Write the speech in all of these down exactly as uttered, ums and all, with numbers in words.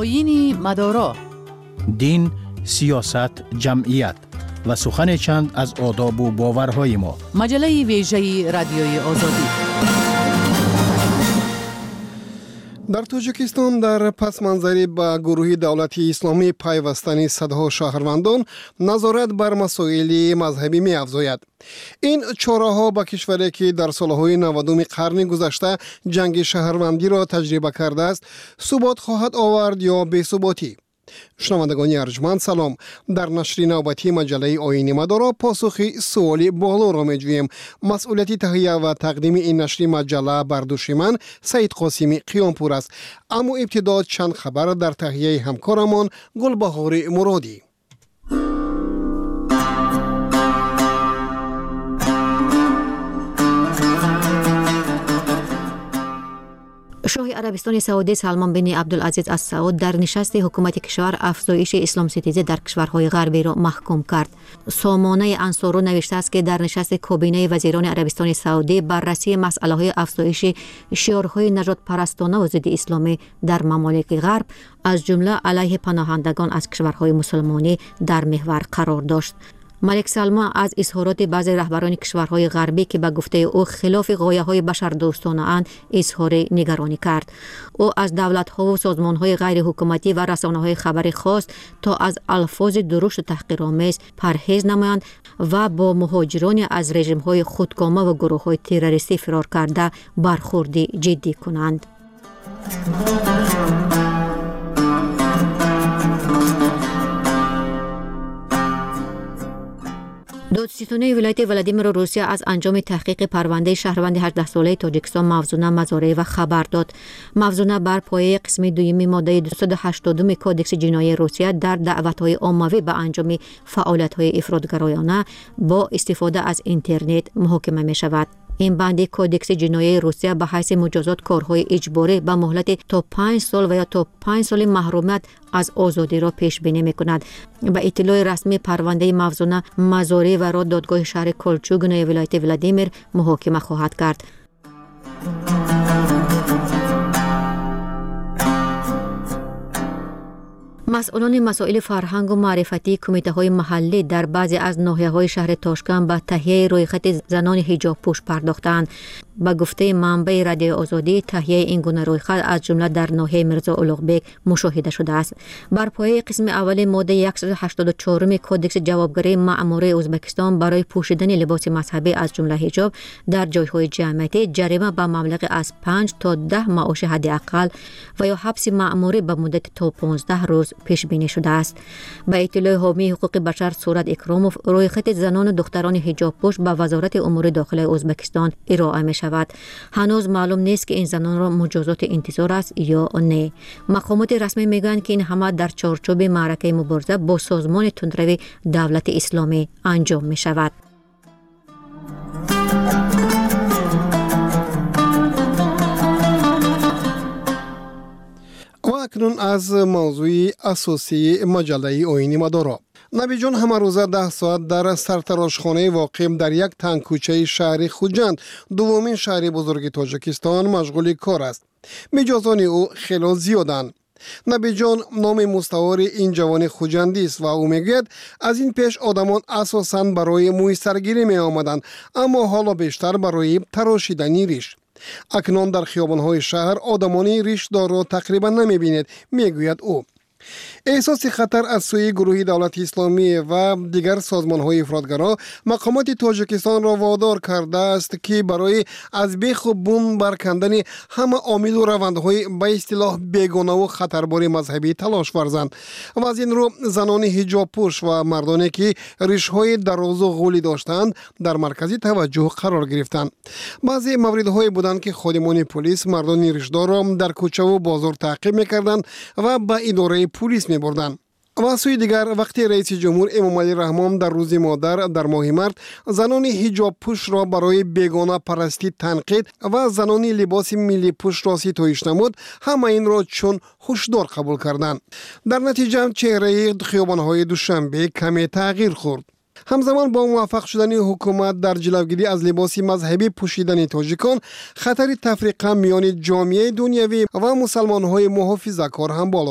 آیین مدارا، دین، سیاست، جمعیت و سخن چند از آداب و باورهای ما. مجله ویژه رادیوی آزادی. در تاجیکستان در پس منظری به گروه دولتی اسلامی پیوستنی صدها شهروندان نظارت بر مسائل مذهبی می افزاید. این چاره‌ها با کشوری که در سالهای نودم قرن گذشته جنگ شهروندی را تجربه کرده است ثبات خواهد آورد یا بی‌ثباتی؟ شنوندگان ارجمند سلام. در نشر نوبتی مجله آیین مدارا پاسخی سوال بالا را می‌جوییم. مسئولیت تهیه و تقدیم این نشر مجله بر دوش من سعید قاسمی قیامپور است. اما ابتدا چند خبر در تهیه همکارمان گلبهار مرادی. شاه عربستان سعودی سلمان بن عبدالعزیز از سعود در نشست حکومت کشور افزایش اسلام ستیزی در کشورهای غربی را محکوم کرد. سامانه انصارو نوشته است که در نشست کابینه وزیران عربستان سعودی بررسی مسئله های افزایش شعارهای نجات پرستانه و ضد اسلامی در ممالک غرب از جمله علیه پناهندگان از کشورهای مسلمانی در محور قرار داشت. ملک سلمان از اظهارات بعضی رهبران کشورهای غربی که به گفته او خلاف غایه‌های بشردوستانه اند اظهار نگرانی کرد. او از دولت‌ها و سازمان‌های غیر حکومتی و رسانه‌های خبری خواست تا از الفاظ درشت و تحقیرآمیز پرهیز نمایند و با مهاجران از رژیم‌های خودکامه و گروه‌های تروریستی فرار کرده برخورد جدی کنند. دادستانی ولایت ولادیمیر روسیه از انجام تحقیق پرونده شهروند هجده ساله تاجیکستان موزونه مزارع و خبر داد. موزونه بر پایه قسم دوم ماده دویست و هشتاد کودکس جنایی روسیه در دعوت‌های عمومی به انجام فعالیت‌های افراط‌گرایانه با استفاده از اینترنت محاکمه می‌شود. این بند کودکس جنایی روسیه به حیث مجازات کارهای اجباری به مهلت تا پنج سال و یا تا پنج سال محرومیت از آزادی را پیش بینی می‌کند. به اطلاع رسمی پرونده موزونه مزارع و را دادگاه شهر کلچوگن ولایت ولادیمیر محاکمه خواهد کرد. مسئولان مسائل فرهنگ و معرفتی کمیته‌های محلی در بعضی از ناحیه‌های شهر تاشکند به تهیه رویخط زنان حجاب پوش پرداختند. با گفته منبع رادیو آزادی تهیه این گونه رویخط از جمله در ناحیه میرزا اولوغبک مشاهده شده است. بر پایه قسم اول ماده صد و هشتاد و چهار کودکس جوابگری مأموره ازبکستان برای پوشیدن لباس مذهبی از جمله حجاب در جایهای جمعیتی جریمه به مبلغ از پنج تا ده معاش حداقل و یا حبس مأموره به مدت تا پانزده روز پیش بینی شده است. به اطلاع حامی حقوق بشر صورت اکراموف رویخط زنان و دختران حجاب پوش به وزارت امور داخلی ازبکستان ارائه می شود. هنوز معلوم نیست که این زنان را مجازات انتظار است یا نه. مقامات رسمی میگویند که این همه در چارچوب معرکه مبارزه با سازمان تندروی دولت اسلامی انجام می شود. و اکنون از موضوع اساسی مجله آیین مدارا. نبی جان همه روزه ده ساعت در سرتراشخانه واقع در یک تنگ کوچه شهر خوجند دومین شهر بزرگ تاجیکستان مشغول کار است. مجازان او خیلی زیادند. نبی جان نام مستعار این جوان خوجندی است و او میگوید از این پیش آدمان اساساً برای موی سرگیری می آمدند اما حالا بیشتر برای تراشیدن ریش. اکنون در خیابان‌های شهر آدمانی ریشدار را تقریبا نمی‌بینید میگوید او. احساس خطر از سوی گروه دولت اسلامی و دیگر سازمان‌های افراطگرا مقامات تاجیکستان را وادار کرده است که برای از بیخ و بون برکندن همه عامل و روندهای به اصطلاح بیگانه و خطربار مذهبی تلاش ورزند و از این رو زنان حجاب پوش و مردانی که ریش‌های دراز و غولی داشتند در مرکز توجه قرار گرفتند. بعضی موردهای بودند که خادمان پلیس مردان ریشدار را در کوچه و بازار تعقیب می‌کردند و به اداره پلیس می بردن. و سوی دیگر وقتی رئیس جمهور امام علی رحمان در روز مادر در ماه مارس زنان حجاب پوش را برای بیگانه پرستی تنقید و زنان لباس ملی پوش را ستایش نمود همه این را چون هشدار قبول کردند. در نتیجه چهره خیابان‌های دوشنبه کمی تغییر خورد. همزمان با موفق شدن حکومت در جلوگیری از لباس مذهبی پوشیدن تاجیکان خطر تفریقه میان جامعه دنیوی و مسلمان‌های محافظه‌کار هم بالا رفت.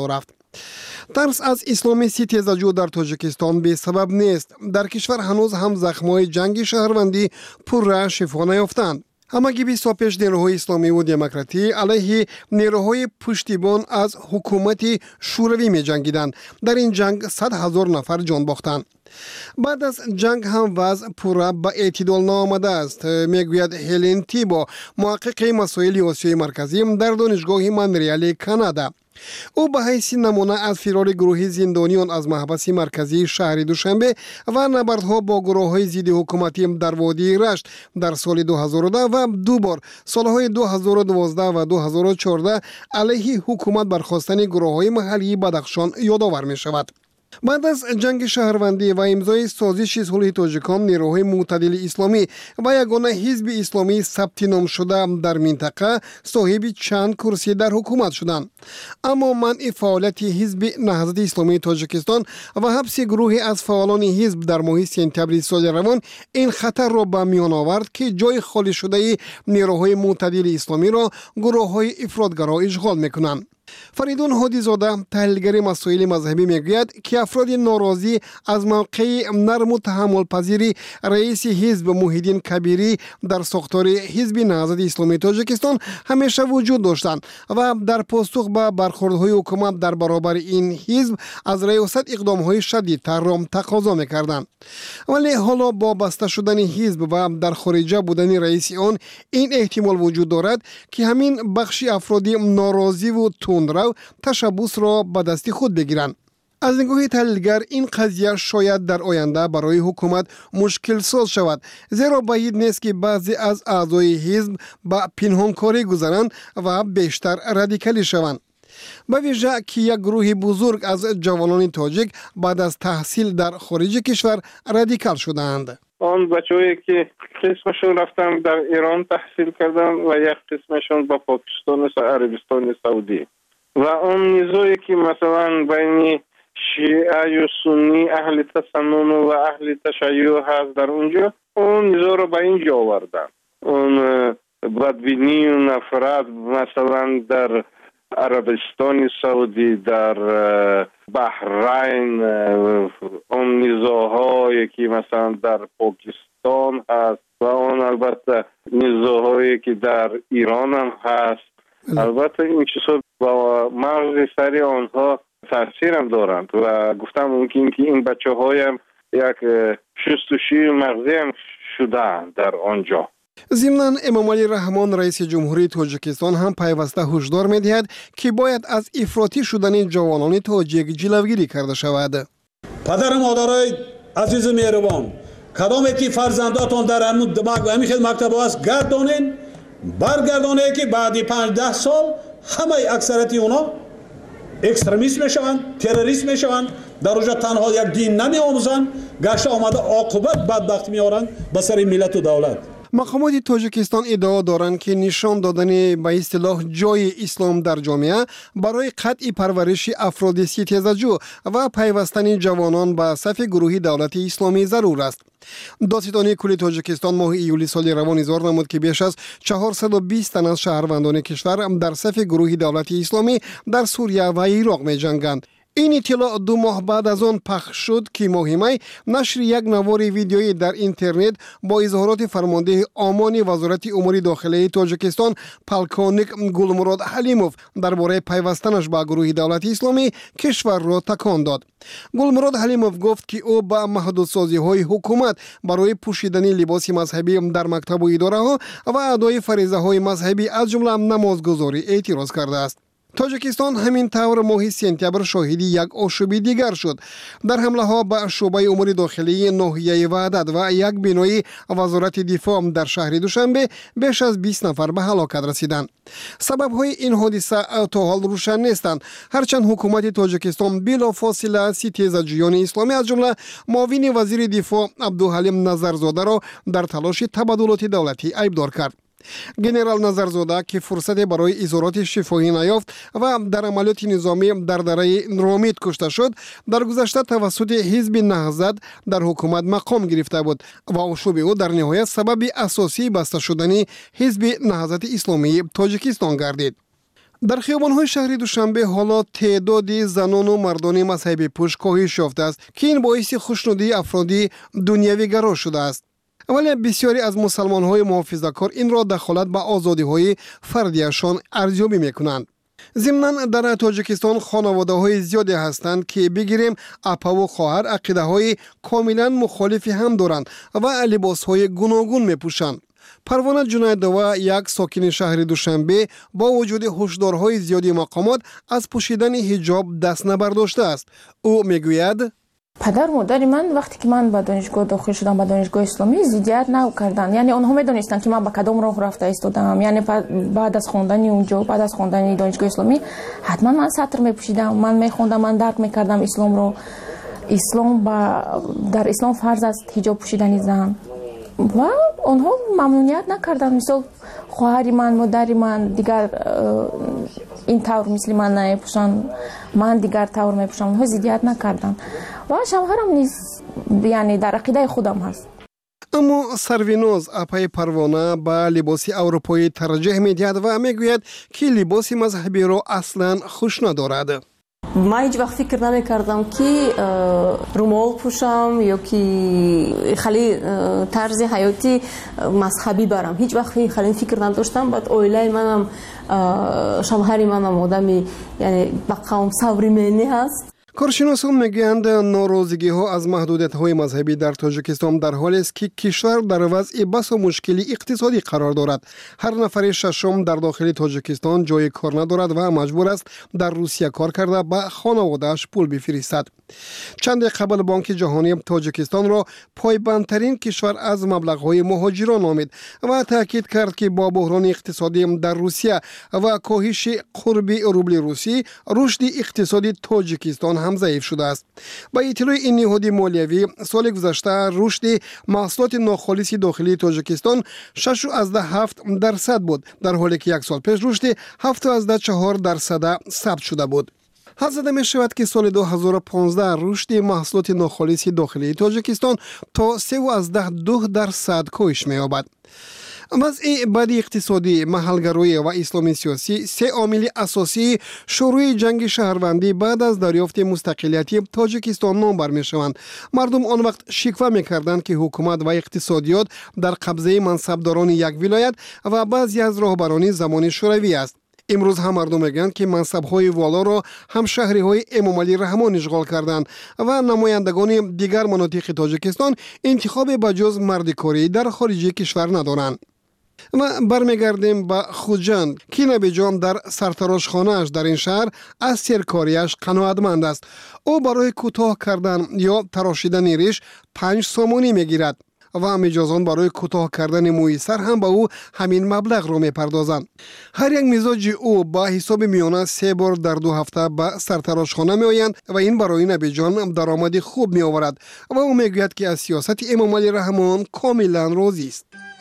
ترس از اسلامیستی تیزاجو در تاجیکستان بی سبب نیست. در کشور هنوز هم زخم‌های جنگ شهروندی پرراه شفا نیافتند. همگی سال پیش نیروهای اسلامی و دموکراتی علیه نیروهای پشتیبان از حکومت شوروی می جنگیدند. در این جنگ صد هزار نفر جان باختند. بعد از جنگ هم وضع پورا به اعتدال نآمده است، میگوید هلن تیبو، محقق مسائل آسیای مرکزی در دانشگاه مونترال کانادا. او به حیث نمونه از فرار گروه زندانیان از محبس مرکزی شهر دوشنبه و نبردها با گروه های ضد حکومتی در وادی رشت در سال دو هزار و ده و دو بار سالهای دو هزار و دوازده و دو هزار و چهارده علیه حکومت برخاستن گروه های محلی بدخشان یادآور می شود. بعد از جنگ شهروندی و امضای سازش صلح تاجیکان، نیروهای معتدل اسلامی و یگانه حزب اسلامی ثبت نام شده در منطقه صاحب چند کرسی در حکومت شدند. اما منع فعالیت حزب نهضت اسلامی تاجیکستان و حبس گروهی از فعالان حزب در ماه سپتامبر سال روان این خطر را به میان آورد که جای خالی شده نیروهای معتدل اسلامی را گروه‌های افراطگرا اشغال می‌کنند. فریدون هادیزاده، تحلیلگر مسائل مذهبی، میگوید که افراد ناراضی از موقع نرم و تحمل پذیری رئیس حزب محیدین کبیری در ساختار حزب نهضت اسلامی تاجیکستان همیشه وجود داشتند و در پاسخ به برخوردهای حکومت در برابر این حزب از ریاست اقدامهای شدیدتر را تقاضا میکردند. ولی حالا با بسته شدن حزب و در خارجه بودن رئیس آن، این احتمال وجود دارد که همین بخشی افرادی ناراضی و تندرو تشبث را به دست خود بگیرند. از نگاه تحلیلگر این قضیه شاید در آینده برای حکومت مشکل ساز شود، زیرا بعید نیست که بعضی از اعضای حزب به پنهانکاری گذرند و بیشتر رادیکالی شوند. به ویژه که یک گروه بزرگ از جوانان تاجیک بعد از تحصیل در خارج کشور رادیکال شدند. آن بچه‌هایی که قسمشون رفتن در ایران تحصیل کردن و یک قسمشون با پاکستان و عربستان سعودی و اون نزاعی که مثلا بین شیعه و سنی، اهل تسنن و اهل تشیع هست در اونجا، اون نزاع رو به اینجا آوردن. اون بدبینی و نفرت مثلا در عربستان سعودی، در بحرین، اون نزاع‌هایی که مثلا در پاکستان هست و اون البته نزاع‌هایی که در ایران هم هست. البته این چیزا با مغز سری آنها تاثیر هم دارند و گفتم ممکن که این بچه‌های هم یک شستشوی مغزی هم شده در آنجا. ضمناً امام علی رحمان رئیس جمهوری تاجیکستان هم پیوسته هشدار می‌دهد که باید از افراطی شدن جوانان تاجیک جلوگیری کرده شود. پدر مادرای عزیز مهربان، کدامی که فرزنداتون در همون دماغ و همین مکتب است گردانین، برگردانه که بعد پنج ده سال همه اکثریت اونا اکستریمیست میشوند، تروریست میشوند، در اونجا تنها یک دین نمی آموزند، گشت آمده عاقبت بدبخت میارند به سر ملت و دولت. مقامات تاجیکستان ادعا دارند که نشان دادن به اصطلاح جای اسلام در جامعه برای قطع پرورش افراد ستیزجو و پیوستن جوانان به صف گروهی دولت اسلامی ضرور است. دادستانی کل تاجیکستان ماه ایولی سال روان اظهار نمود که بیش از چهارصد و بیست تن از شهروندان کشور در صف گروهی دولت اسلامی در سوریه و عراق می جنگند. این اطلاع دو ماه بعد از آن پخش شد که ماه می نشر یک نوار ویدیویی در اینترنت با اظهارات فرمانده آمان وزارت امور داخلی تاجیکستان پلکانیک گلمراد حلیموف درباره پیوستنش به گروه دولت اسلامی کشور را تکان داد. گلمراد حلیموف گفت که او به محدودسازی های حکومت برای پوشیدن لباس مذهبی در مکتب و اداره ها و ادای فریضه های مذهبی از جمله نمازگزاری اعتراض کرده است. تاجیکستان همین طور ماه سپتامبر شاهدی یک آشوبی دیگر شد. در حمله ها به شعبه امور داخلی ناحیه وحدت و یک بنای وزارت دفاع در شهر دوشنبه بیش از بیست نفر به هلاکت رسیدند. سبب های این حادثه تا حال روشن نیستند، هرچند حکومت تاجیکستان بلافاصله ستیزجویان اسلامی از جمله معاون وزیر دفاع عبدالحلیم نظرزاده را در تلاش تبادلات دولتی ایبدار کرد. گنرال نظرزاده که فرصت برای اظهارات شفاهی نیافت و در عملیات نظامی در دره رامید کشته شد، در گذشته توسط حزب نهضت در حکومت مقام گرفته بود و آشوب او در نهایت سبب اساسی بسته شدن حزب نهضت اسلامی تاجیکستان گردید. در خیابان‌های شهر دوشنبه حالا تعداد زنان و مردان مذهبی پوش کاهش یافته است که این باعث خوشنودی افرادی دنیوی گرا شده است. ولی بسیاری از مسلمان‌های محافظه‌کار این را دخالت به آزادی‌های فردیشان ارزیابی می‌کنند. ضمناً در تاجیکستان خانواده‌های زیادی هستند که بگیریم اپا و خواهر عقیده‌های کاملاً مخالفی هم دارند و لباس‌های گوناگون می‌پوشند. پروانه جنیدووا یک ساکن شهر دوشنبه با وجود هشدارهای زیادی مقامات از پوشیدن حجاب دست نبرداشته است. او میگوید پدر مادر من وقتی که من به دانشگاه داخل شدم، به دانشگاه اسلامی، ضدیت نکردند. یعنی آنها میدونستند که من به کدام راه رفته ایستادم. یعنی بعد از خواندن اونجا، بعد از خواندن دانشگاه اسلامی، حتما من سطر میپوشیدم، من میخوندم، من درک میکردم اسلام رو. اسلام با در اسلام فرض است حجاب پوشیدن زن. و آنها ممنونیت نکردند. مثلا خواهر من، مادر من دیگر این طور مثل من نمیپوشند، من دیگر طور میپوشم. آنها ضدیت نکردند و شوهرم نیز یعنی در عقیده خودم هست. اما سرویناز اپای پروانه به لباس اروپایی ترجیح میدهد و میگوید که لباس مذهبی را اصلا خوش ندارد. من هیچ وقت فکر نمی کردم که رومال پوشم یا که خیلی طرز حیاتی مذهبی برم. هیچ وقت خیلی فکر نداشتم. بعد اویلای منم، شوهر منم آدمی یعنی به قوم صبریمنی هست. کارشناسان میگویند ناراضگی ها از محدودیت های مذهبی در تاجیکستان در حالی است که کشور در وضع بس و مشکلی اقتصادی قرار دارد. هر نفر ششم در داخل تاجیکستان جای کار ندارد و مجبور است در روسیه کار کرده به خانواده‌اش پول بفرستد. چند قبل بانک جهانی تاجیکستان را پایبندترین کشور از مبلغ‌های مهاجران نامید و تاکید کرد که با بحران اقتصادی در روسیه و کاهش قرب روبل روسی، رشد اقتصادی تاجیکستان هم ضعیف شده است. با اطلاع این نهاد مالیوی، سال گذشته رشد محصولات ناخالص داخلی تاجیکستان شش و هفت درصد بود، در حالی که یک سال پیش رشد هفت و چهار درصد ثبت شده بود. حد زده می شود که سال دو هزار و پانزده رشد محصولات ناخالص داخلی تاجیکستان تا سه و دو درصد کاهش می یابد. وضع بد اقتصادی، محلگرایی و اسلامی سیاسی سه عامل اساسی شروع جنگ شهروندی بعد از دریافت مستقلیت تاجیکستان نام بر می شوند. مردم آن وقت شکوه می کردند که حکومت و اقتصادیات در قبضه منصبداران یک ولایت و بعضی از راهبران زمان شوروی است. امروز هم مردم میگویند که منصب‌های والا را هم شهری‌های امام علی رحمان اشغال کردند و نمایندگان دیگر مناطق تاجیکستان انتخاب بجز مردکاری در خارج کشور ندارند. و برمیگردیم به خوجند که نبی جان در سرتراشخانه‌اش در این شهر از سرکاریش قناعتمند است. او برای کوتاه کردن یا تراشیدن ریش پنج سامانی میگیرد و مجازان برای کوتاه کردن موی سر هم به او همین مبلغ را میپردازند. هر یک مزاج او با حساب میانه سه بار در دو هفته به سرتراشخانه می آیند و این برای نبی جان درآمد خوب می آورد و او میگوید که از سیاست امام علی رحمان کاملا راضی است.